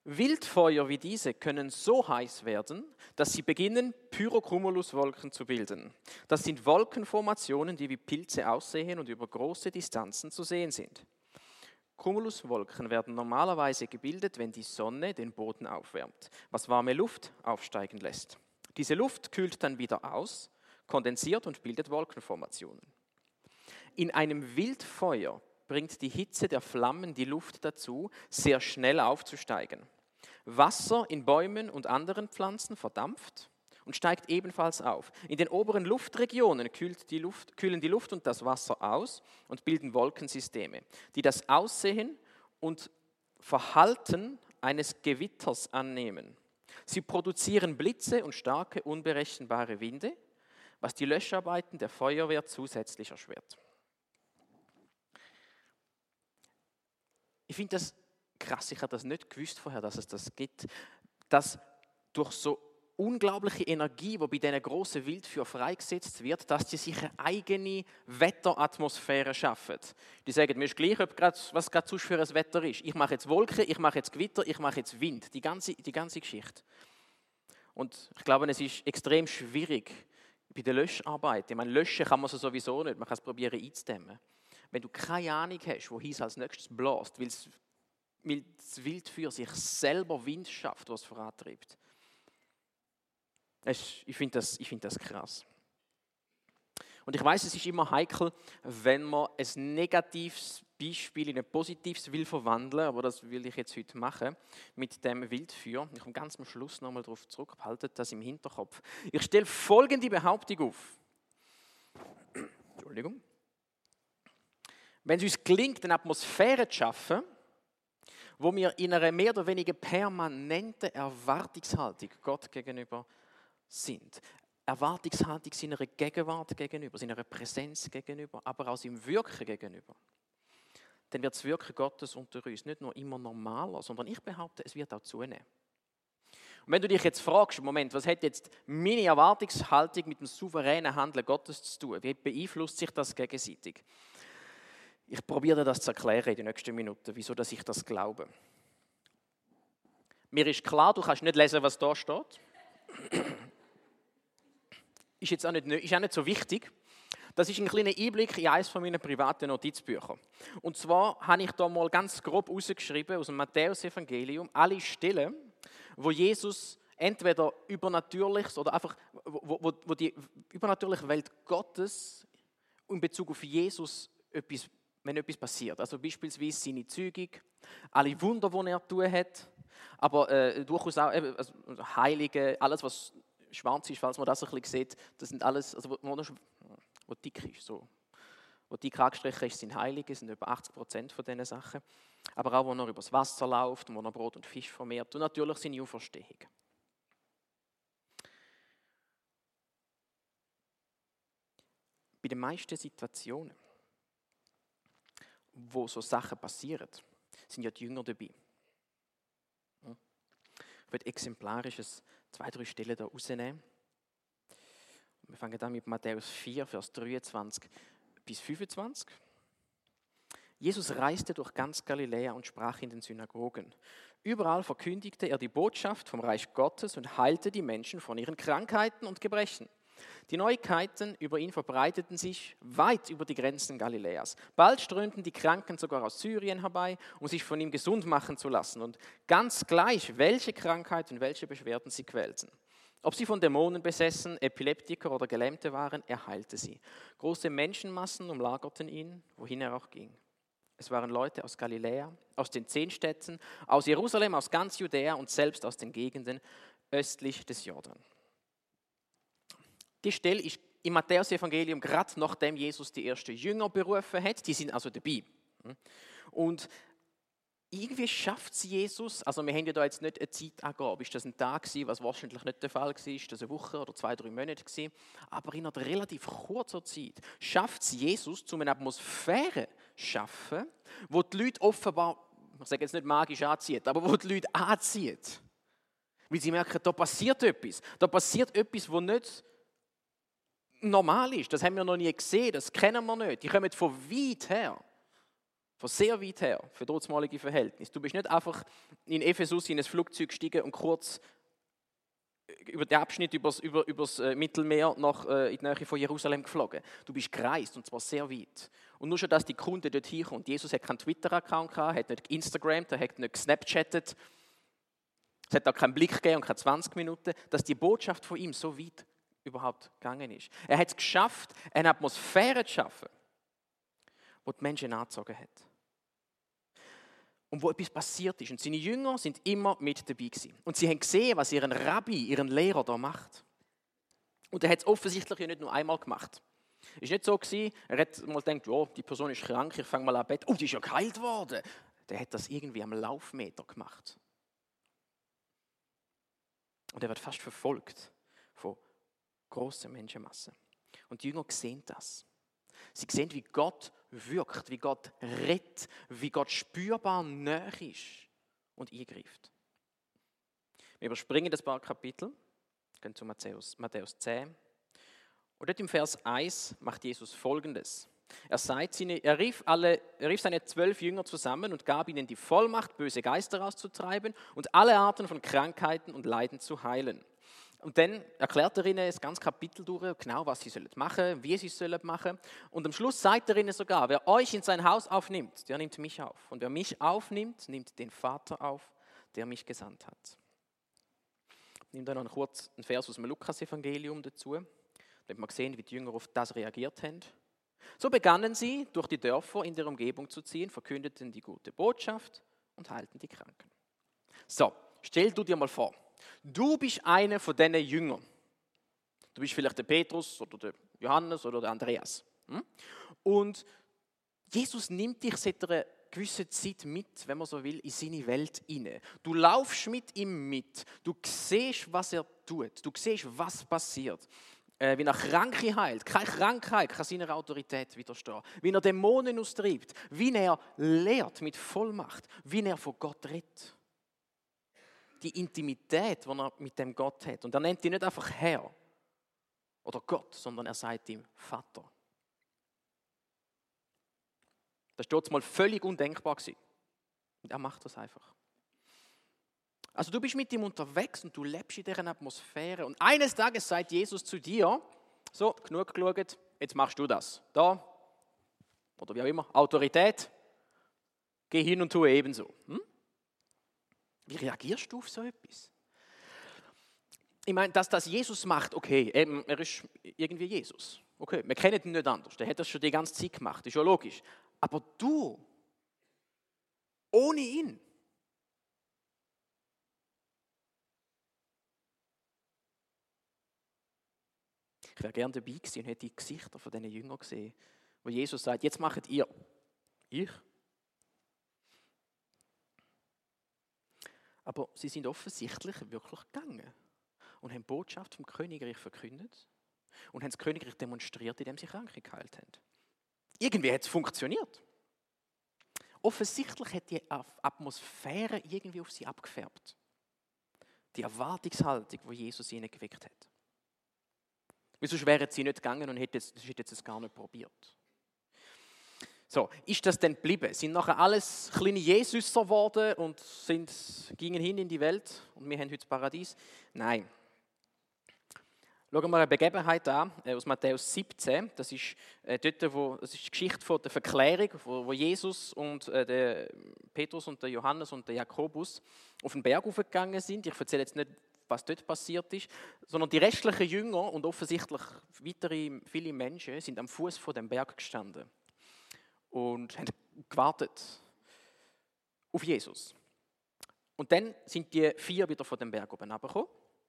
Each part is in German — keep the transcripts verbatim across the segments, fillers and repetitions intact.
Wildfeuer wie diese können so heiß werden, dass sie beginnen, Pyrocumuluswolken zu bilden. Das sind Wolkenformationen, die wie Pilze aussehen und über große Distanzen zu sehen sind. Cumuluswolken werden normalerweise gebildet, wenn die Sonne den Boden aufwärmt, was warme Luft aufsteigen lässt. Diese Luft kühlt dann wieder aus, kondensiert und bildet Wolkenformationen. In einem Wildfeuer bringt die Hitze der Flammen die Luft dazu, sehr schnell aufzusteigen. Wasser in Bäumen und anderen Pflanzen verdampft und steigt ebenfalls auf. In den oberen Luftregionen kühlt die Luft, kühlen die Luft und das Wasser aus und bilden Wolkensysteme, die das Aussehen und Verhalten eines Gewitters annehmen. Sie produzieren Blitze und starke, unberechenbare Winde, was die Löscharbeiten der Feuerwehr zusätzlich erschwert. Ich finde das krass, ich habe das nicht gewusst vorher, dass es das gibt, dass durch so unglaubliche Energie, die bei diesen grossen Wildfeuern freigesetzt wird, dass die sich eine eigene Wetteratmosphäre schaffen. Die sagen, mir ist gleich, ob grad, was gerade sonst für ein Wetter ist. Ich mache jetzt Wolken, ich mache jetzt Gewitter, ich mache jetzt Wind, die ganze, die ganze Geschichte. Und ich glaube, es ist extrem schwierig bei der Löscharbeit. Ich meine, löschen kann man so sowieso nicht, man kann es probieren einzudämmen. Wenn du keine Ahnung hast, wohin es als nächstes bläst, weil das Wildfeuer sich selber Wind schafft, was es vorantreibt. Ich finde das, ich find das krass. Und ich weiß, es ist immer heikel, wenn man ein negatives Beispiel in ein positives will verwandeln, aber das will ich jetzt heute machen, mit dem Wildfeuer. Ich komme ganz am Schluss nochmal darauf zurück, behaltet das im Hinterkopf. Ich stelle folgende Behauptung auf. Entschuldigung. Wenn es uns gelingt, eine Atmosphäre zu schaffen, wo wir in einer mehr oder weniger permanenten Erwartungshaltung Gott gegenüber sind. Erwartungshaltung seiner Gegenwart gegenüber, seiner Präsenz gegenüber, aber auch seinem Wirken gegenüber. Dann wird das Wirken Gottes unter uns nicht nur immer normaler, sondern ich behaupte, es wird auch zunehmen. Und wenn du dich jetzt fragst, Moment, was hat jetzt meine Erwartungshaltung mit dem souveränen Handeln Gottes zu tun? Wie beeinflusst sich das gegenseitig? Ich probiere das zu erklären in den nächsten Minuten, wieso dass ich das glaube. Mir ist klar, du kannst nicht lesen, was da steht. Ist jetzt auch nicht, ist auch nicht so wichtig. Das ist ein kleiner Einblick in eines meiner privaten Notizbücher. Und zwar habe ich da mal ganz grob rausgeschrieben aus dem Matthäus-Evangelium alle Stellen, wo Jesus entweder übernatürliches oder einfach, wo, wo, wo die übernatürliche Welt Gottes in Bezug auf Jesus etwas, wenn etwas passiert. Also beispielsweise seine Zeugung, alle Wunder, die er tun hat, aber äh, durchaus auch eben, also Heilige, alles was schwarz ist, falls man das ein bisschen sieht, das sind alles, also wo, wo, wo dick ist, so. Wo dick angestrichen ist, sind Heilige, sind über achtzig Prozent von diesen Sachen. Aber auch, wo er übers Wasser läuft, wo er Brot und Fisch vermehrt und natürlich seine Auferstehung. Bei den meisten Situationen, wo so Sachen passieren, sind ja die Jünger dabei. Ich werde exemplarisches zwei, drei Stellen hier rausnehmen. Wir fangen an mit Matthäus vier, Vers dreiundzwanzig bis fünfundzwanzig. Jesus reiste durch ganz Galiläa und sprach in den Synagogen. Überall verkündigte er die Botschaft vom Reich Gottes und heilte die Menschen von ihren Krankheiten und Gebrechen. Die Neuigkeiten über ihn verbreiteten sich weit über die Grenzen Galiläas. Bald strömten die Kranken sogar aus Syrien herbei, um sich von ihm gesund machen zu lassen. Und ganz gleich, welche Krankheit und welche Beschwerden sie quälten. Ob sie von Dämonen besessen, Epileptiker oder Gelähmte waren, er heilte sie. Große Menschenmassen umlagerten ihn, wohin er auch ging. Es waren Leute aus Galiläa, aus den zehn Städten, aus Jerusalem, aus ganz Judäa und selbst aus den Gegenden östlich des Jordan. Die Stelle ist im Matthäus-Evangelium gerade nachdem Jesus die ersten Jünger berufen hat. Die sind also dabei. Und irgendwie schafft es Jesus, also wir haben ja da jetzt nicht eine Zeitangabe, ist das ein Tag gewesen, was wahrscheinlich nicht der Fall war, ist das eine Woche oder zwei, drei Monate gewesen, aber in einer relativ kurzer Zeit schafft es Jesus, zu einer Atmosphäre zu schaffen, wo die Leute offenbar, ich sage jetzt nicht magisch anziehen, aber wo die Leute anziehen. Weil sie merken, da passiert etwas, da passiert etwas, was nicht normal ist, das haben wir noch nie gesehen, das kennen wir nicht, die kommen von weit her. Von sehr weit her, für dortmalige Verhältnisse. Du bist nicht einfach in Ephesus in ein Flugzeug gestiegen und kurz über den Abschnitt übers, über, übers Mittelmeer nach, äh, in die Nähe von Jerusalem geflogen. Du bist gereist, und zwar sehr weit. Und nur schon, dass die Kunde dort hinkommt. Jesus hat keinen Twitter-Account gehabt, hat nicht Instagram, er hat nicht Snapchattet. Es hat auch keinen Blick gegeben und keine zwanzig Minuten, dass die Botschaft von ihm so weit überhaupt gegangen ist. Er hat es geschafft, eine Atmosphäre zu schaffen, die die Menschen angezogen hat. Und wo etwas passiert ist. Und seine Jünger sind immer mit dabei gewesen. Und sie haben gesehen, was ihren Rabbi, ihren Lehrer da macht. Und er hat es offensichtlich ja nicht nur einmal gemacht. Es war nicht so gewesen, er hat mal gedacht, oh, die Person ist krank, ich fange mal an Bett. Oh, die ist ja geheilt worden. Der hat das irgendwie am Laufmeter gemacht. Und er wird fast verfolgt von grossen Menschenmassen. Und die Jünger sehen das. Sie sehen, wie Gott wirkt, wie Gott rettet, wie Gott spürbar nahe ist und eingreift. Wir überspringen das paar Kapitel, gehen zu Matthäus, Matthäus zehn. Und dort im Vers eins macht Jesus Folgendes. Er, sagt seine, er, rief alle, er rief seine zwölf Jünger zusammen und gab ihnen die Vollmacht, böse Geister auszutreiben und alle Arten von Krankheiten und Leiden zu heilen. Und dann erklärt er ihnen das ganze Kapitel durch, genau was sie machen sollen, wie sie es machen sollen. Und am Schluss sagt er ihnen sogar, wer euch in sein Haus aufnimmt, der nimmt mich auf. Und wer mich aufnimmt, nimmt den Vater auf, der mich gesandt hat. Ich nehme dann noch kurz einen Vers aus dem Lukas-Evangelium dazu, damit wir sehen, wie die Jünger auf das reagiert haben. So begannen sie, durch die Dörfer in der Umgebung zu ziehen, verkündeten die gute Botschaft und heilten die Kranken. So, stell du dir mal vor, du bist einer von diesen Jüngern. Du bist vielleicht der Petrus oder der Johannes oder der Andreas. Und Jesus nimmt dich seit einer gewissen Zeit mit, wenn man so will, in seine Welt hinein. Du laufst mit ihm mit. Du siehst, was er tut. Du siehst, was passiert. Äh, wie er Kranke heilt. Keine Krankheit kann seiner Autorität widerstehen. Wie er Dämonen austreibt. Wie er lehrt mit Vollmacht. Wie er von Gott redet. Die Intimität, die er mit dem Gott hat. Und er nennt ihn nicht einfach Herr oder Gott, sondern er sagt ihm Vater. Das war dort mal völlig undenkbar gewesen. Und er macht das einfach. Also du bist mit ihm unterwegs und du lebst in dieser Atmosphäre. Und eines Tages sagt Jesus zu dir, so, genug geschaut, jetzt machst du das. Da, oder wie auch immer, Autorität, geh hin und tue ebenso. Hm? Wie reagierst du auf so etwas? Ich meine, dass das Jesus macht, okay, er ist irgendwie Jesus. Okay, wir kennen ihn nicht anders, der hat das schon die ganze Zeit gemacht, ist ja logisch. Aber du, ohne ihn, ich wäre gerne dabei gewesen und hätte die Gesichter von diesen Jüngern gesehen, wo Jesus sagt, jetzt macht ihr. Ich? Aber sie sind offensichtlich wirklich gegangen und haben die Botschaft vom Königreich verkündet und haben das Königreich demonstriert, indem sie Kranke geheilt haben. Irgendwie hat es funktioniert. Offensichtlich hat die Atmosphäre irgendwie auf sie abgefärbt. Die Erwartungshaltung, die Jesus ihnen geweckt hat. Wieso wären sie nicht gegangen und hätten es, hätten es gar nicht probiert? So, ist das denn geblieben? Sind nachher alles kleine Jesuser geworden und sind, gingen hin in die Welt und wir haben heute das Paradies? Nein. Schauen wir mal eine Begebenheit an, aus Matthäus siebzehn. Das ist, äh, dort, wo, das ist die Geschichte von der Verklärung, wo, wo Jesus und äh, der Petrus und der Johannes und der Jakobus auf den Berg hochgegangen sind. Ich erzähle jetzt nicht, was dort passiert ist, sondern die restlichen Jünger und offensichtlich weitere viele Menschen sind am Fuß von dem Berg gestanden und haben gewartet auf Jesus. Und dann sind die vier wieder von dem Berg oben runtergekommen.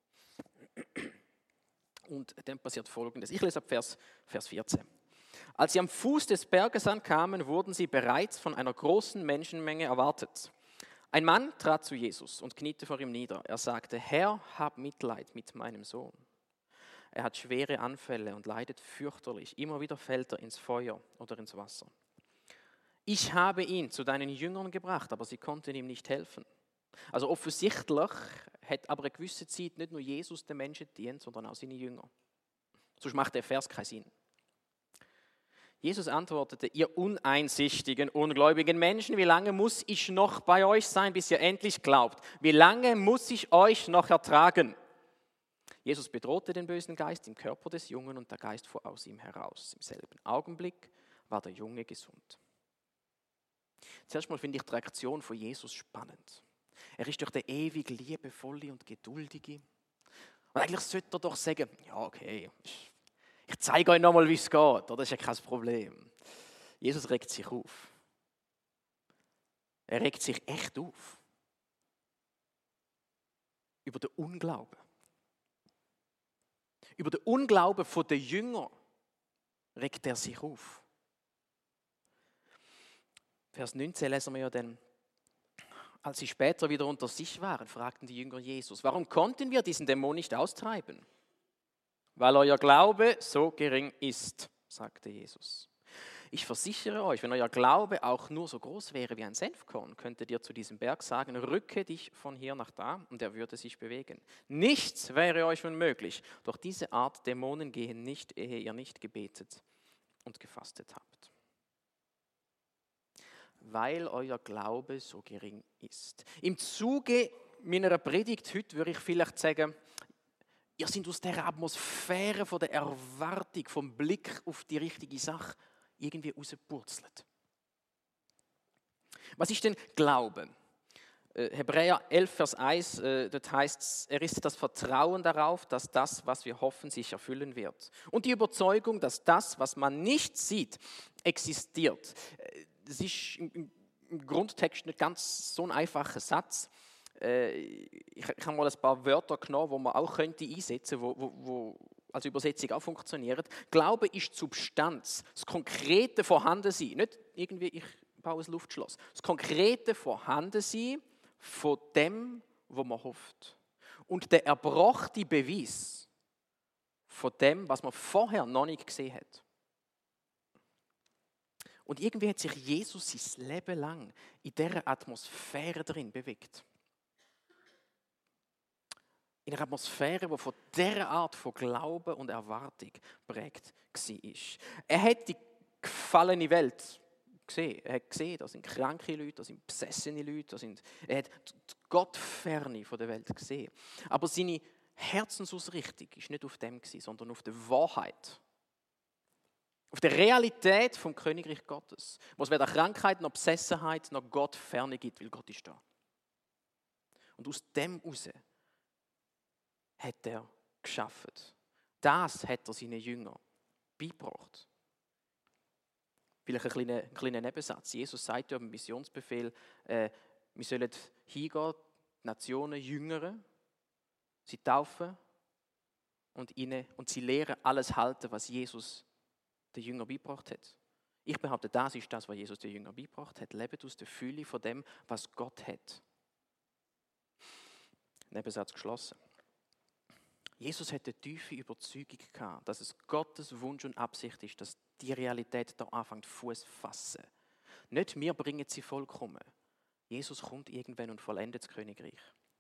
Und dann passiert Folgendes. Ich lese ab Vers, Vers vierzehn. Als sie am Fuß des Berges ankamen, wurden sie bereits von einer großen Menschenmenge erwartet. Ein Mann trat zu Jesus und kniete vor ihm nieder. Er sagte, Herr, hab Mitleid mit meinem Sohn. Er hat schwere Anfälle und leidet fürchterlich. Immer wieder fällt er ins Feuer oder ins Wasser. Ich habe ihn zu deinen Jüngern gebracht, aber sie konnten ihm nicht helfen. Also offensichtlich hat aber eine gewisse Zeit nicht nur Jesus den Menschen gedient, sondern auch seine Jünger. Sonst macht der Vers keinen Sinn. Jesus antwortete, ihr uneinsichtigen, ungläubigen Menschen, wie lange muss ich noch bei euch sein, bis ihr endlich glaubt? Wie lange muss ich euch noch ertragen? Jesus bedrohte den bösen Geist im Körper des Jungen und der Geist fuhr aus ihm heraus. Im selben Augenblick war der Junge gesund. Zuerst mal finde ich die Reaktion von Jesus spannend. Er ist durch den ewig liebevolle und geduldige. Und eigentlich sollte er doch sagen, ja okay, ich zeige euch nochmal, wie es geht, oder? Das ist ja kein Problem. Jesus regt sich auf. Er regt sich echt auf. Über den Unglauben. Über den Unglauben der Jünger regt er sich auf. Vers neunzehn lesen wir ja dann, als sie später wieder unter sich waren, fragten die Jünger Jesus, warum konnten wir diesen Dämon nicht austreiben? Weil euer Glaube so gering ist, sagte Jesus. Ich versichere euch, wenn euer Glaube auch nur so groß wäre wie ein Senfkorn, könntet ihr zu diesem Berg sagen, rücke dich von hier nach da und er würde sich bewegen. Nichts wäre euch unmöglich, doch diese Art Dämonen gehen nicht, ehe ihr nicht gebetet und gefastet habt. Weil euer Glaube so gering ist. Im Zuge meiner Predigt heute würde ich vielleicht sagen, ihr seid aus der Atmosphäre von der Erwartung, vom Blick auf die richtige Sache irgendwie rausgepurzelt. Was ist denn Glauben? Hebräer elf, Vers eins, dort heißt es, er ist das Vertrauen darauf, dass das, was wir hoffen, sich erfüllen wird. Und die Überzeugung, dass das, was man nicht sieht, existiert. Das ist im Grundtext nicht ganz so ein einfacher Satz. Ich habe mal ein paar Wörter genommen, die man auch könnte einsetzen könnte, wo, wo, wo als Übersetzung auch funktionieren. Glaube ist die Substanz, das konkrete Vorhandensein. Nicht irgendwie, ich baue ein Luftschloss. Das konkrete Vorhandensein von dem, was man hofft. Und der erbrochene Beweis von dem, was man vorher noch nicht gesehen hat. Und irgendwie hat sich Jesus sein Leben lang in dieser Atmosphäre drin bewegt. In einer Atmosphäre, die von dieser Art von Glauben und Erwartung geprägt war. Er hat die gefallene Welt gesehen. Er hat gesehen, da sind kranke Leute, da sind besessene Leute, da sind, er hat die Gottferne von der Welt gesehen. Aber seine Herzensausrichtung war nicht auf dem, sondern auf der Wahrheit. Auf der Realität vom Königreich Gottes, wo es weder Krankheit noch Besessenheit noch Gottferne gibt, weil Gott ist da. Und aus dem heraus hat er geschaffen. Das hat er seinen Jüngern beigebracht. Vielleicht ein kleiner, ein kleiner Nebensatz. Jesus sagt ja im Missionsbefehl, äh, wir sollen hingehen, die Nationen jüngern, sie taufen und, ihnen, und sie lehren alles halten, was Jesus den Jüngern beigebracht hat. Ich behaupte, das ist das, was Jesus den Jüngern beigebracht hat. Lebt aus der Fülle von dem, was Gott hat. Nebensatz geschlossen. Jesus hatte eine tiefe Überzeugung gehabt, dass es Gottes Wunsch und Absicht ist, dass die Realität da anfängt Fuß zu fassen. Nicht wir bringen sie vollkommen. Jesus kommt irgendwann und vollendet das Königreich.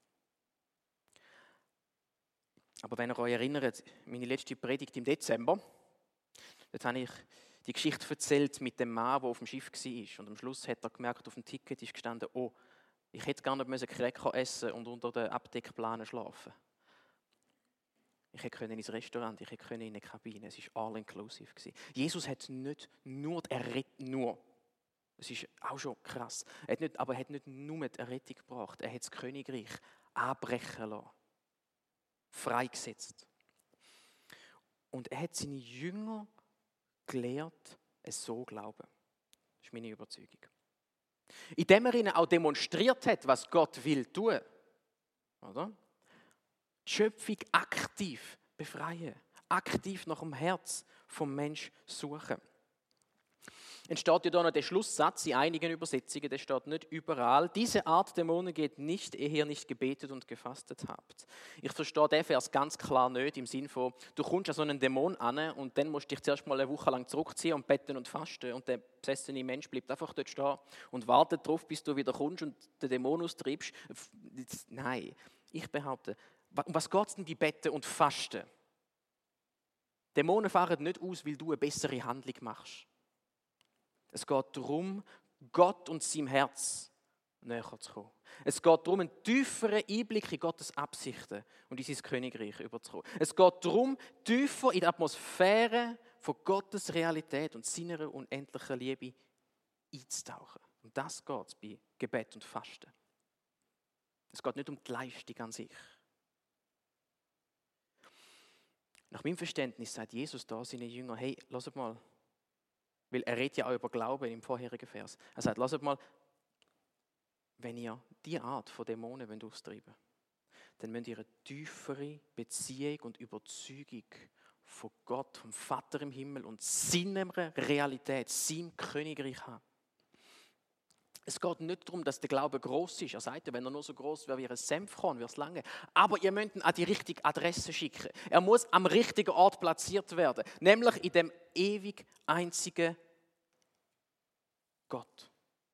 Aber wenn ihr euch erinnert, meine letzte Predigt im Dezember, dort habe ich die Geschichte erzählt mit dem Mann, der auf dem Schiff war. Und am Schluss hat er gemerkt, auf dem Ticket ist gestanden, oh, ich hätte gar nicht Cracker essen und unter den Abdeckplanen schlafen. Ich hätte ins Restaurant, ich hätte in eine Kabine. Es war all-inclusive. Jesus hat nicht nur die Errettung, nur, das ist auch schon krass, er hat nicht, aber er hat nicht nur die Errettung gebracht, er hat das Königreich anbrechen lassen, freigesetzt. Und er hat seine Jünger gelehrt, es so glauben. Das ist meine Überzeugung. Indem er ihnen auch demonstriert hat, was Gott will tun. Oder? Die Schöpfung aktiv befreien. Aktiv nach dem Herz vom Mensch suchen. Entsteht ja da noch der Schlusssatz in einigen Übersetzungen, der steht nicht überall. Diese Art Dämonen geht nicht, ehe ihr nicht gebetet und gefastet habt. Ich verstehe den Vers ganz klar nicht im Sinn von, du kommst an so einen Dämon an und dann musst du dich zuerst mal eine Woche lang zurückziehen und beten und fasten und der besessene Mensch bleibt einfach dort stehen und wartet darauf, bis du wieder kommst und den Dämon austreibst. Nein, ich behaupte, um was geht es denn bei Beten und Fasten? Dämonen fahren nicht aus, weil du eine bessere Handlung machst. Es geht darum, Gott und seinem Herz näher zu kommen. Es geht darum, einen tieferen Einblick in Gottes Absichten und in sein Königreich überzukommen. Es geht darum, tiefer in die Atmosphäre von Gottes Realität und seiner unendlichen Liebe einzutauchen. Und das geht es bei Gebet und Fasten. Es geht nicht um die Leistung an sich. Nach meinem Verständnis sagt Jesus da seinen Jüngern, hey, lasst mal, weil er redet ja auch über Glauben im vorherigen Vers. Er sagt, lasst mal, wenn ihr diese Art von Dämonen wollt austreiben wollt, dann müsst ihr eine tiefere Beziehung und Überzeugung von Gott, vom Vater im Himmel und seiner Realität, seinem Königreich haben. Es geht nicht darum, dass der Glaube gross ist. Er sagt, wenn er nur so gross wäre wie ein Senfkorn, wäre es lange. Aber ihr müsst ihn an die richtige Adresse schicken. Er muss am richtigen Ort platziert werden, nämlich in dem ewig einzigen Gott.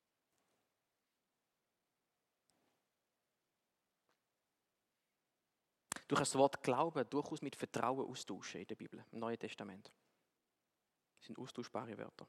Du kannst das Wort Glauben durchaus mit Vertrauen austauschen in der Bibel, im Neuen Testament. Das sind austauschbare Wörter.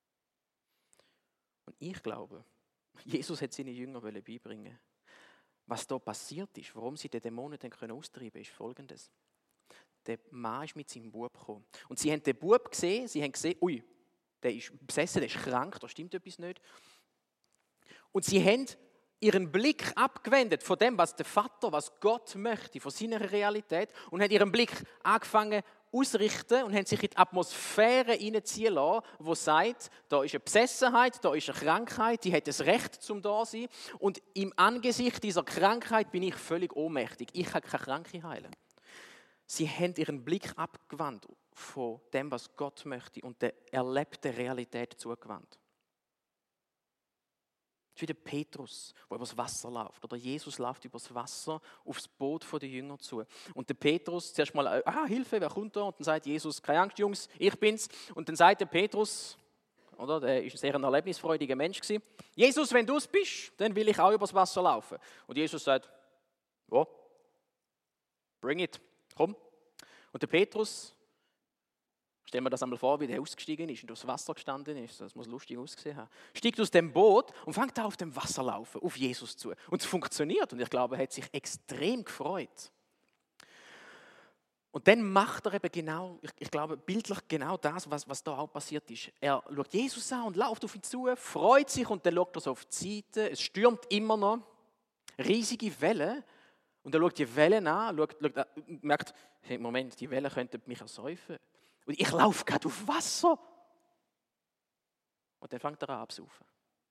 Und ich glaube, Jesus hat seine Jünger beibringen. Was da passiert ist, warum sie den Dämonen dann austreiben können, ist Folgendes. Der Mann ist mit seinem Bub gekommen. Und sie haben den Bub gesehen, sie haben gesehen, ui, der ist besessen, der ist krank, da stimmt etwas nicht. Und sie haben ihren Blick abgewendet von dem, was der Vater, was Gott möchte, von seiner Realität und haben ihren Blick angefangen ausrichten und haben sich in die Atmosphäre hineinziehen lassen, die sagt, da ist eine Besessenheit, da ist eine Krankheit, die hat das Recht zum Dasein und im Angesicht dieser Krankheit bin ich völlig ohnmächtig. Ich kann keine Kranke heilen. Sie haben ihren Blick abgewandt von dem, was Gott möchte und der erlebten Realität zugewandt. Es ist wie der Petrus, der übers Wasser läuft. Oder Jesus läuft übers Wasser aufs Boot der Jünger zu. Und der Petrus zuerst mal, ah, Hilfe, wer kommt da? Und dann sagt Jesus, keine Angst, Jungs, ich bin's. Und dann sagt der Petrus, oder, der ist ein sehr erlebnisfreudiger Mensch gewesen, Jesus, wenn du es bist, dann will ich auch übers Wasser laufen. Und Jesus sagt, ja, bring it, komm. Und der Petrus, stellen wir das einmal vor, wie der ausgestiegen ist und aufs Wasser gestanden ist. Das muss lustig ausgesehen haben. Steigt aus dem Boot und fängt an, auf dem Wasser laufen, auf Jesus zu. Und es funktioniert. Und ich glaube, er hat sich extrem gefreut. Und dann macht er eben genau, ich, ich glaube, bildlich genau das, was, was da auch passiert ist. Er schaut Jesus an und läuft auf ihn zu, freut sich und dann schaut er so auf die Seite. Es stürmt immer noch. Riesige Wellen. Und er schaut die Wellen an, schaut, schaut, merkt, hey, Moment, die Wellen könnten mich ersäufen. Und ich laufe gerade auf Wasser. Und dann fängt er an abzusaufen.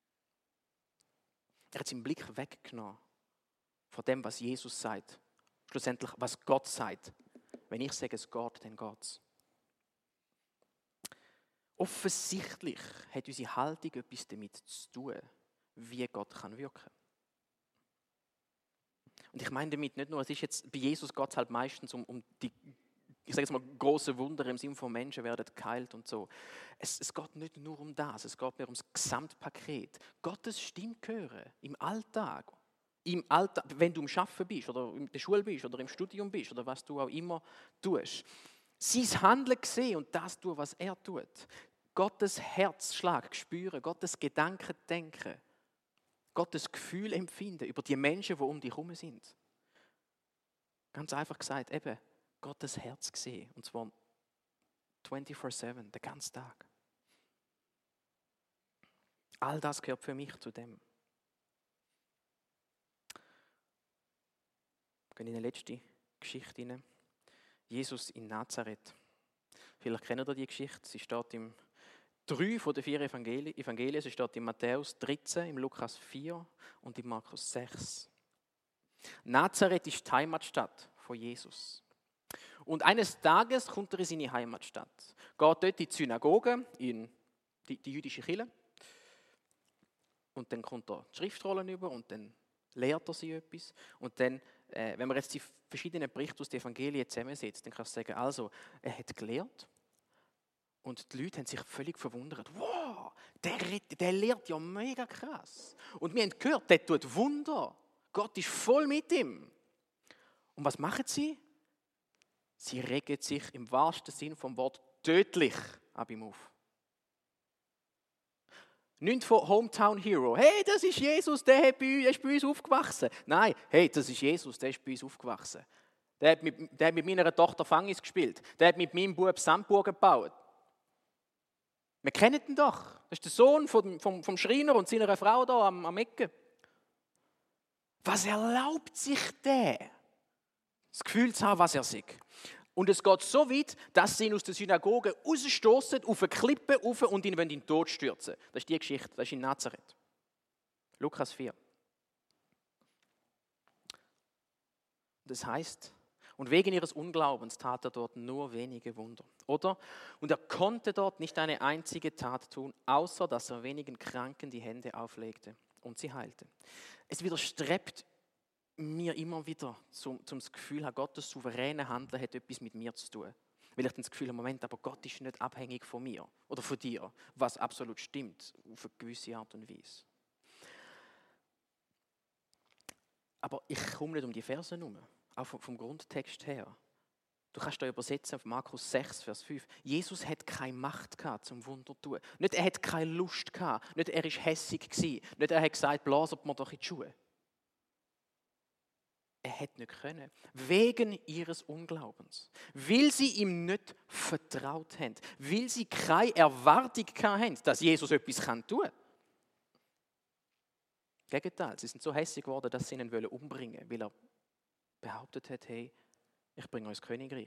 Er hat seinen Blick weggenommen von dem, was Jesus sagt. Schlussendlich, was Gott sagt. Wenn ich sage, es geht, dann geht es. Offensichtlich hat unsere Haltung etwas damit zu tun, wie Gott kann wirken. Und ich meine damit nicht nur, es ist jetzt, bei Jesus geht es halt meistens um, um die, ich sage jetzt mal, große Wunder im Sinne von Menschen werden geheilt und so. Es, es geht nicht nur um das, es geht mehr ums Gesamtpaket. Gottes Stimme hören im Alltag. Im Alltag, wenn du am Arbeiten bist oder in der Schule bist oder im Studium bist oder was du auch immer tust. Sein Handeln sehen und das tun, was er tut. Gottes Herzschlag spüren, Gottes Gedanken denken. Gottes Gefühl empfinden über die Menschen, die um dich herum sind. Ganz einfach gesagt, eben, Gottes Herz sehen. Und zwar vierundzwanzig sieben, den ganzen Tag. All das gehört für mich zu dem. Wir gehen in die letzte Geschichte hinein. Jesus in Nazareth. Vielleicht kennt ihr die Geschichte. Sie steht im drei von den vier Evangelien. Evangelien. Sie steht in Matthäus dreizehn, im Lukas vier und in Markus sechs. Nazareth ist die Heimatstadt von Jesus. Und eines Tages kommt er in seine Heimatstadt. Geht dort in die Synagoge, in die, die jüdische Kirche. Und dann kommt er die Schriftrollen über und dann lehrt er sie etwas. Und dann, äh, wenn man jetzt die verschiedenen Berichte aus den Evangelien zusammensetzt, dann kannst du sagen, also, er hat gelehrt. Und die Leute haben sich völlig verwundert. Wow, der, der lehrt ja mega krass. Und wir haben gehört, der tut Wunder. Gott ist voll mit ihm. Und was machen sie? Sie regen sich im wahrsten Sinn vom Wort tödlich ab ihm auf. Nicht von Hometown Hero. Hey, das ist Jesus, der, hat bei uns, der ist bei uns aufgewachsen. Nein, hey, das ist Jesus, der ist bei uns aufgewachsen. Der hat mit, der hat mit meiner Tochter Fangis gespielt. Der hat mit meinem Bub Sandburgen gebaut. Wir kennen ihn doch. Das ist der Sohn vom, vom, vom Schreiner und seiner Frau da am, am Ecke. Was erlaubt sich der? Das Gefühl zu haben, was er sagt. Und es geht so weit, dass sie ihn aus der Synagoge rausstoßen, auf eine Klippe rauf und ihn in den Tod stürzen. Das ist die Geschichte, das ist in Nazareth. Lukas vier. Das heißt, und wegen ihres Unglaubens tat er dort nur wenige Wunder. Oder? Und er konnte dort nicht eine einzige Tat tun, außer dass er wenigen Kranken die Hände auflegte und sie heilte. Es widerstrebt mir immer wieder zum, zum Gefühl habe, Gottes souveräne Handeln hat etwas mit mir zu tun. Weil ich dann das Gefühl habe, Moment, aber Gott ist nicht abhängig von mir oder von dir, was absolut stimmt, auf eine gewisse Art und Weise. Aber ich komme nicht um die Verse herum, auch vom, vom Grundtext her. Du kannst da übersetzen auf Markus sechs, Vers fünf. Jesus hat keine Macht gehabt zum Wunder zu tun. Nicht er hat keine Lust gehabt, nicht er war hässig gewesen, nicht er hat gesagt, blasert mir doch in die Schuhe. Er hätte nicht können. Wegen ihres Unglaubens. Weil sie ihm nicht vertraut haben. Weil sie keine Erwartung haben, dass Jesus etwas tun kann. Im Gegenteil, sie sind so hässlich geworden, dass sie ihn umbringen wollen, weil er behauptet hat, hey, ich bringe euch das Königreich.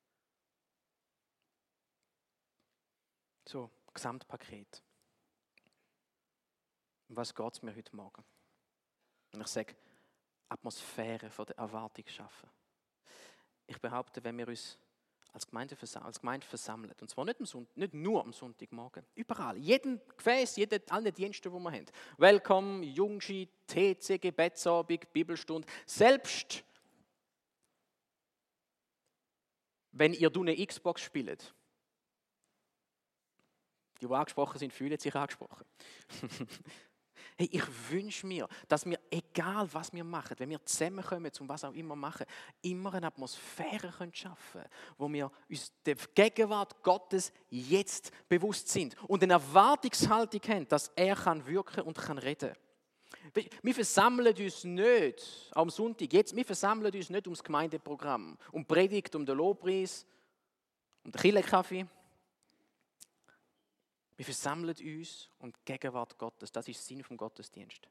So, Gesamtpaket. Um was geht es mir heute Morgen? Und ich sage, Atmosphäre von der Erwartung schaffen. Ich behaupte, wenn wir uns als Gemeinde, versam- als Gemeinde versammeln, und zwar nicht, am Sonntag, nicht nur am Sonntagmorgen, überall, jeden Gefäß, jeden, alle Dienste, die wir haben. Welcome, Jungschi, T C, Gebetsabend, Bibelstunde. Selbst wenn ihr eine Xbox spielt, die, die angesprochen sind, fühlen sich angesprochen. Hey, ich wünsche mir, dass wir, egal was wir machen, wenn wir zusammenkommen, zum was auch immer machen, immer eine Atmosphäre schaffen können, wo wir uns der Gegenwart Gottes jetzt bewusst sind und eine Erwartungshaltung haben, dass er kann wirken und kann reden. Wir versammeln uns nicht am Sonntag, jetzt, wir versammeln uns nicht ums Gemeindeprogramm, um Predigt, um den Lobpreis, um den Kirchenkaffee. Wir versammeln uns um die Gegenwart Gottes. Das ist der Sinn vom Gottesdienst.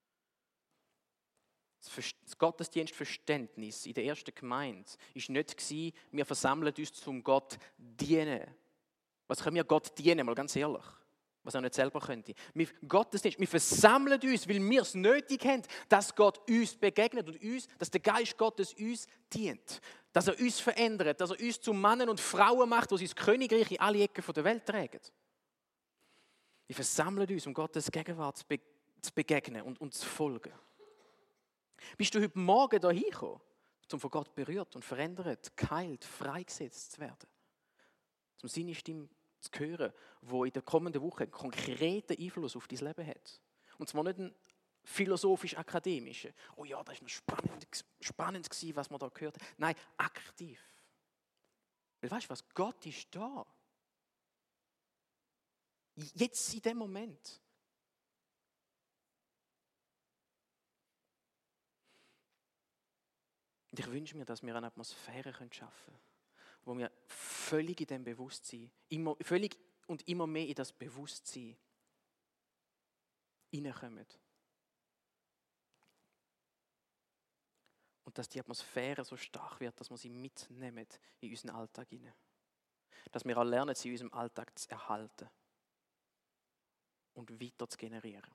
Das Gottesdienstverständnis in der ersten Gemeinde war nicht, wir versammeln uns zum Gott dienen. Was können wir Gott dienen, mal ganz ehrlich? Was er nicht selber könnte. Wir, Gottesdienst, wir versammeln uns, weil wir es nötig haben, dass Gott uns begegnet und uns, dass der Geist Gottes uns dient. Dass er uns verändert, dass er uns zu Männern und Frauen macht, die sein Königreich in alle Ecken der Welt tragen. Wir versammeln uns, um Gottes Gegenwart zu, be- zu begegnen und, und zu folgen. Bist du heute Morgen hier hingekommen, um von Gott berührt und verändert, geheilt, freigesetzt zu werden? Um seine Stimme zu hören, die in der kommenden Woche einen konkreten Einfluss auf dein Leben hat. Und zwar nicht ein philosophisch-akademischer. Oh ja, das war noch spannend, spannend gewesen, was man da gehört hat. Nein, aktiv. Weil weißt du was, Gott ist da. Jetzt in dem Moment. Und ich wünsche mir, dass wir eine Atmosphäre schaffen können, wo wir völlig in dem Bewusstsein, immer, völlig und immer mehr in das Bewusstsein hineinkommen. Und dass die Atmosphäre so stark wird, dass wir sie mitnehmen in unseren Alltag hinein. Dass wir auch lernen, sie in unserem Alltag zu erhalten und weiter zu generieren.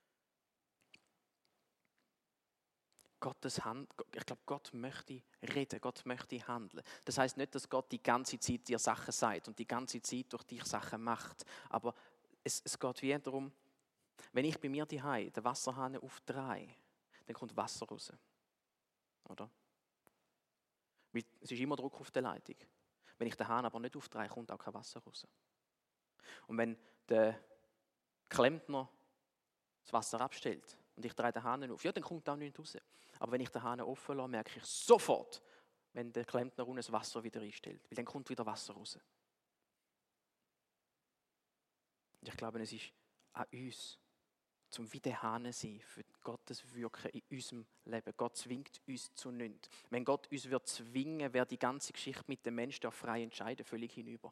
Gottes Hand, ich glaube, Gott möchte reden, Gott möchte handeln. Das heißt nicht, dass Gott die ganze Zeit dir Sachen sagt und die ganze Zeit durch dich Sachen macht. Aber es, es geht wie darum, wenn ich bei mir daheim den Wasserhahn aufdrehe, dann kommt Wasser raus. Oder? Weil es ist immer Druck auf der Leitung. Wenn ich den Hahn aber nicht aufdrehe, kommt auch kein Wasser raus. Und wenn der Klempner das Wasser abstellt und ich drehe den Hahn auf, ja, dann kommt auch nichts raus. Aber wenn ich den Hahn offen lasse, merke ich sofort, wenn der Klempner unten das Wasser wieder einstellt. Weil dann kommt wieder Wasser raus. Und ich glaube, es ist an uns, zum wie der Hahn sein für Gottes Wirken in unserem Leben. Gott zwingt uns zu nichts. Wenn Gott uns wird zwingen, wäre die ganze Geschichte mit dem Menschen auch frei entscheiden, völlig hinüber.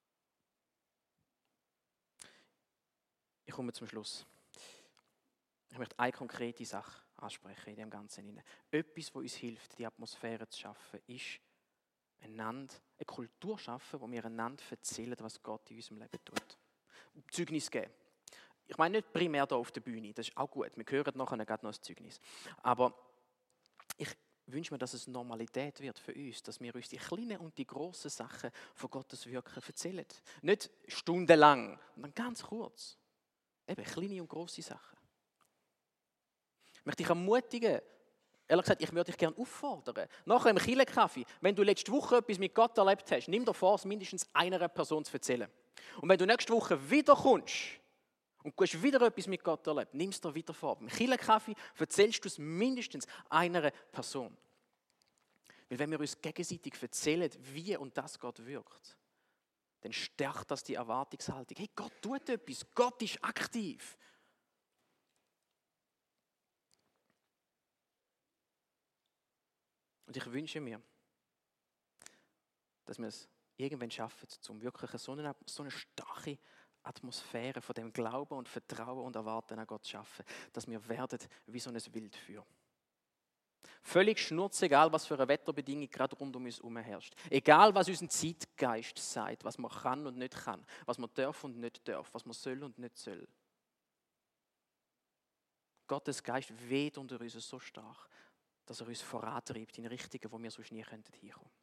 Ich komme zum Schluss. Ich möchte eine konkrete Sache ansprechen in dem Ganzen. Etwas, was uns hilft, die Atmosphäre zu schaffen, ist einander, eine Kultur schaffen, wo wir einander erzählen, was Gott in unserem Leben tut. Zeugnis geben. Ich meine nicht primär hier auf der Bühne, das ist auch gut. Wir hören nachher gerade noch das Zeugnis. Aber ich wünsche mir, dass es Normalität wird für uns, dass wir uns die kleinen und die grossen Sachen von Gottes Wirken erzählen. Nicht stundenlang, sondern ganz kurz. Eben kleine und grosse Sachen. Ich möchte dich ermutigen, ehrlich gesagt, ich würde dich gerne auffordern, nachher im Kirchenkaffee, wenn du letzte Woche etwas mit Gott erlebt hast, nimm dir vor, es mindestens einer Person zu erzählen. Und wenn du nächste Woche wiederkommst und du hast wieder etwas mit Gott erlebt, nimm es dir wieder vor. Im Kirchenkaffee erzählst du es mindestens einer Person. Weil wenn wir uns gegenseitig erzählen, wie und das Gott wirkt, dann stärkt das die Erwartungshaltung. Hey, Gott tut etwas, Gott ist aktiv. Und ich wünsche mir, dass wir es irgendwann schaffen, um wirklich so eine, so eine starke Atmosphäre von dem Glauben und Vertrauen und Erwarten an Gott zu schaffen, dass wir werden wie so ein Wildfeuer. Völlig schnurzegal, was für eine Wetterbedingung gerade rund um uns herum herrscht. Egal, was unser Zeitgeist sagt, was man kann und nicht kann, was man darf und nicht darf, was man soll und nicht soll. Gottes Geist weht unter uns so stark, dass er uns vorantreibt in Richtungen, wo wir sonst nie hinkommen könnten.